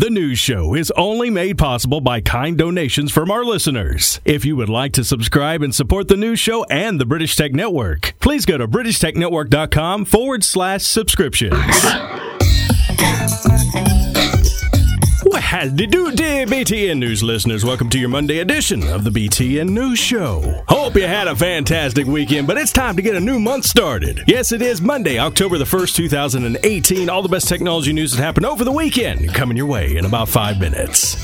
The news show is only made possible by kind donations from our listeners. If you would like to subscribe and support the news show and the British Tech Network, please go to BritishTechNetwork.com/subscriptions. Well, howdy do, dear BTN News listeners. Welcome to your Monday edition of the BTN News Show. Hope you had a fantastic weekend, but it's time to get a new month started. Yes, it is Monday, October the 1st, 2018. All the best technology news that happened over the weekend coming your way in about 5 minutes.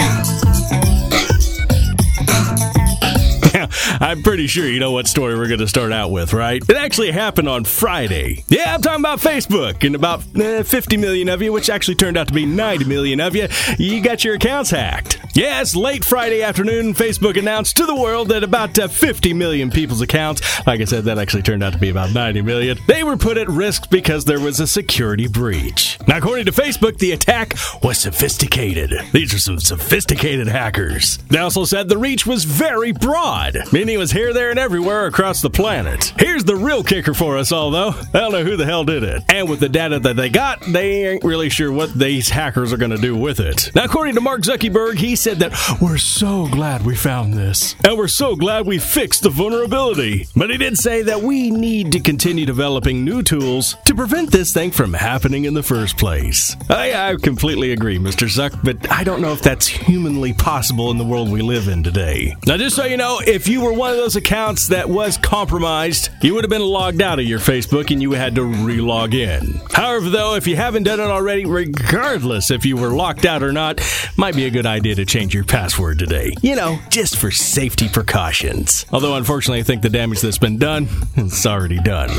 I'm pretty sure you know what story we're going to start out with, right? It actually happened on Friday. Yeah, I'm talking about Facebook, and about 50 million of you, which actually turned out to be 90 million of you, you got your accounts hacked. Yes, late Friday afternoon, Facebook announced to the world that about 50 million people's accounts, like I said, that actually turned out to be about 90 million, they were put at risk because there was a security breach. Now, according to Facebook, the attack was sophisticated. These are some sophisticated hackers. They also said the reach was very broad, meaning it was here, there, and everywhere across the planet. Here's the real kicker for us all, though. I don't know who the hell did it. And with the data that they got, they ain't really sure what these hackers are going to do with it. Now, according to Mark Zuckerberg, he said that we're so glad we found this, and we're so glad we fixed the vulnerability. But he did say that we need to continue developing new tools to prevent this thing from happening in the first place. I completely agree, Mr. Zuck, but I don't know if that's humanly possible in the world we live in today. Now, just so you know, if you were one of those accounts that was compromised, you would have been logged out of your Facebook and you had to re-log in. However, though, if you haven't done it already, regardless if you were locked out or not, might be a good idea to change your password today. You know, just for safety precautions. Although, unfortunately, I think the damage that's been done, it's already done.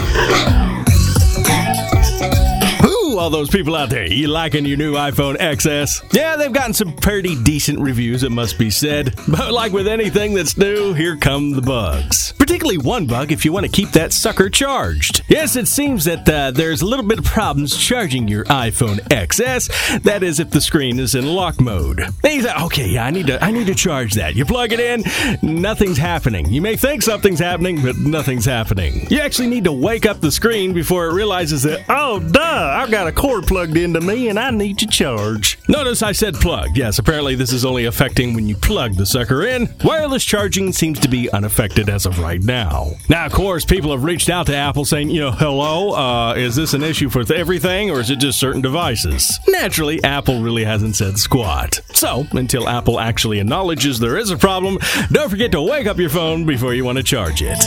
All those people out there, you liking your new iPhone XS? Yeah, they've gotten some pretty decent reviews, it must be said. But like with anything that's new, here come the bugs. Particularly one bug if you want to keep that sucker charged. Yes, it seems that there's a little bit of problems charging your iPhone XS. That is if the screen is in lock mode. And you say, okay, yeah, I need to charge that. You plug it in, nothing's happening. You may think something's happening, but nothing's happening. You actually need to wake up the screen before it realizes that, oh, duh, I've got a cord plugged into me and I need to charge. Notice I said plugged. Yes, apparently this is only affecting when you plug the sucker in. Wireless charging seems to be unaffected as of right now. Now, of course, people have reached out to Apple saying, hello, is this an issue for everything or is it just certain devices? Naturally, Apple really hasn't said squat. So, until Apple actually acknowledges there is a problem, don't forget to wake up your phone before you want to charge it.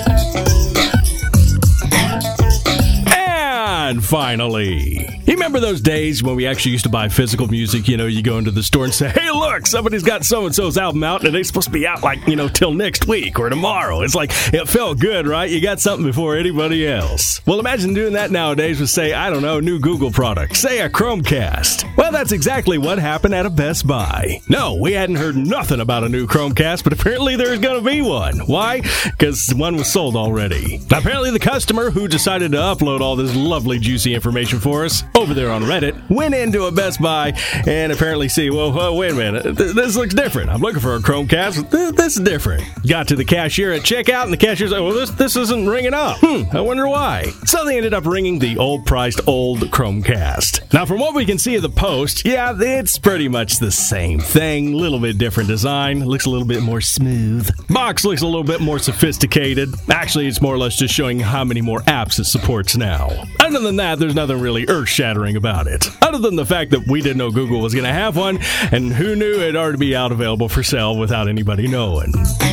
And finally, you remember those days when we actually used to buy physical music? You go into the store and say, hey, look, somebody's got so-and-so's album out, and it's supposed to be out till next week or tomorrow. It's like, it felt good, right? You got something before anybody else. Well, imagine doing that nowadays with, say, I don't know, new Google product, say a Chromecast. Well, that's exactly what happened at a Best Buy. No, we hadn't heard nothing about a new Chromecast, but apparently there's going to be one. Why? Because one was sold already. Apparently the customer who decided to upload all this lovely juicy information for us over there on Reddit went into a Best Buy and apparently wait a minute, this looks different. I'm looking for a Chromecast. This is different. Got to the cashier at checkout and the cashier's like, well, this isn't ringing up. I wonder why. So they ended up ringing the old-priced old Chromecast. Now, from what we can see of the post, yeah, it's pretty much the same thing. A little bit different design. Looks a little bit more smooth. Box looks a little bit more sophisticated. Actually, it's more or less just showing how many more apps it supports now. Other than that, there's nothing really earth-shattering about it. Other than the fact that we didn't know Google was going to have one, and who knew it'd already be out available for sale without anybody knowing.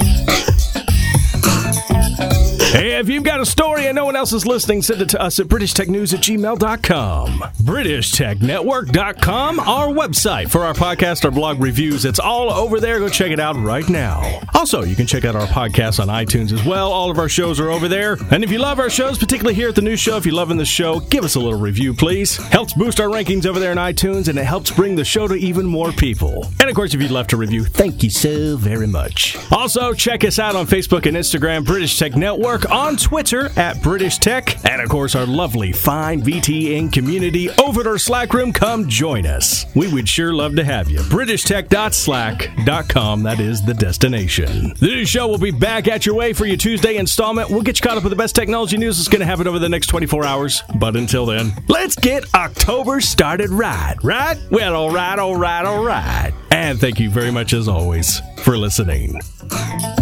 Hey, if you've got a story and no one else is listening, send it to us at BritishTechNews@gmail.com. BritishTechNetwork.com, our website for our podcast, our blog reviews. It's all over there. Go check it out right now. Also, you can check out our podcast on iTunes as well. All of our shows are over there. And if you love our shows, particularly here at the News Show, if you're loving the show, give us a little review, please. Helps boost our rankings over there on iTunes, and it helps bring the show to even more people. And of course, if you'd left a review, thank you so very much. Also, check us out on Facebook and Instagram, British Tech Network. Network, on Twitter at British Tech, and of course our lovely fine VTN community over at our Slack room. Come join us. We would sure love to have you. BritishTech.slack.com, that is the destination. This show will be back at your way for your Tuesday installment. We'll get you caught up with the best technology news that's going to happen over the next 24 hours. But until then, let's get October started right? Well, all right. And thank you very much, as always, for listening.